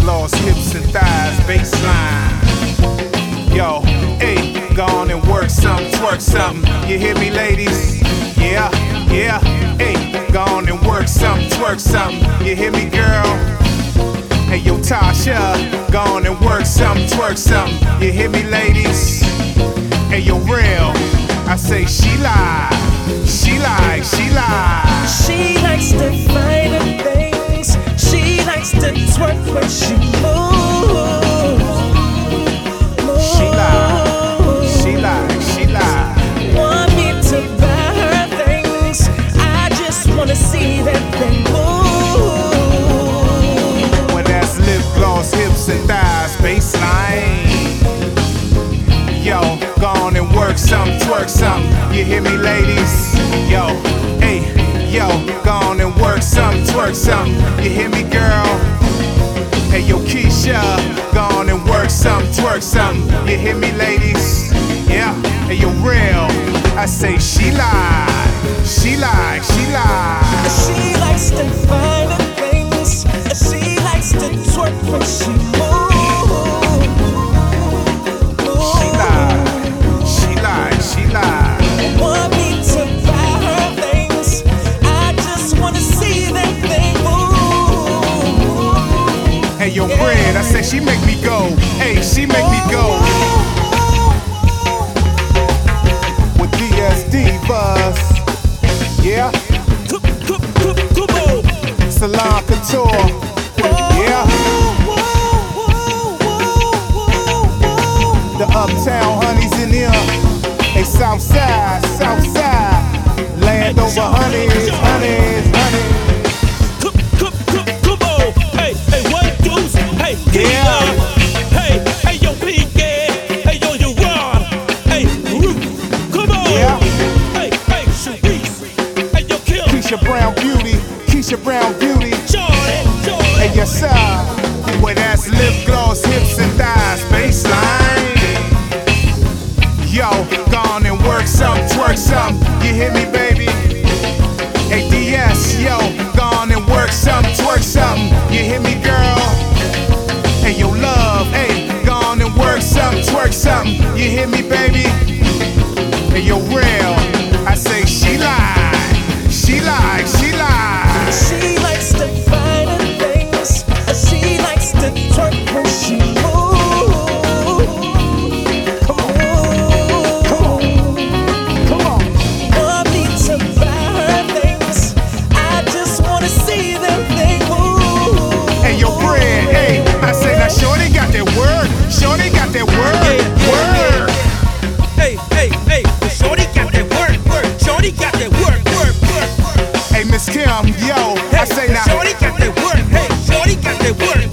gloss, hips and thighs, baseline. Yo, hey, go on and work something, twerk something. You hear me, ladies? Yeah, yeah, hey, go on and work something, twerk something. You hear me, girl? Hey, yo, Tasha, go on and work something, twerk something. You hear me, ladies? Hey, yo, Real, I say she lie, she lie, she lie. She likes to find the things. She likes to twerk when she moves. She lie, she lie, she lie. Want me to buy her things? I just wanna see that thing move. Well, that's lip gloss, hips and thighs, baseline. Yo, go on and work something, twerk something. You hear me, ladies? Yo, hey, yo, go on and work something, twerk something. You hear me, girl? Hey, yo, Keisha, go on and work something, twerk something. You hear me, ladies? Yeah, hey, yo, Real, I say she lie, she lie, she lie. She likes to find the things. She likes to twerk when she moves. She lie, she lie, she lie. Want me to buy her things? I just wanna see that thing move. Hey, yo, Fred, I say she make me go. Hey, she make me go. With DSD Buzz, yeah. Salon Couture, yeah. The Uptown honeys in here. Hey, Southside, Southside. Land over honeys, honeys, honeys. Come on, hey, hey, what dudes? Hey, Yeah. Hey, hey, yo, PK, hey, yo, you Ron, hey, Root, come on, Yeah. hey, hey, Sharice, hey, yo, Kim, Keisha Brown Beauty, Keisha Brown Beauty. Jordan, Hey, yes, sir. Well, that's lip gloss, hips and thighs, baseline. Yo, go on and work something, twerk something. You hear me, baby? Hey, DS, yo, go on and work something, twerk something. You hear me, girl? Hey, yo, Love, hey, go on and work something, twerk something. You hear me, baby? Hey, yo, Real, I say she lie, she lie, she lie. She likes to find the things. She likes to twerk when she moves. Come on, come on, come on. Want me to buy her things? I just wanna see that thing move. Hey, yo, Fred, hey, I say now, Shorty got that word, Shorty got that word, word. hey, hey, hey, Shorty got that work, Shorty got that work. Hey, Miss Kim, yo, I say now, Shorty got that work, hey, Shorty got that work.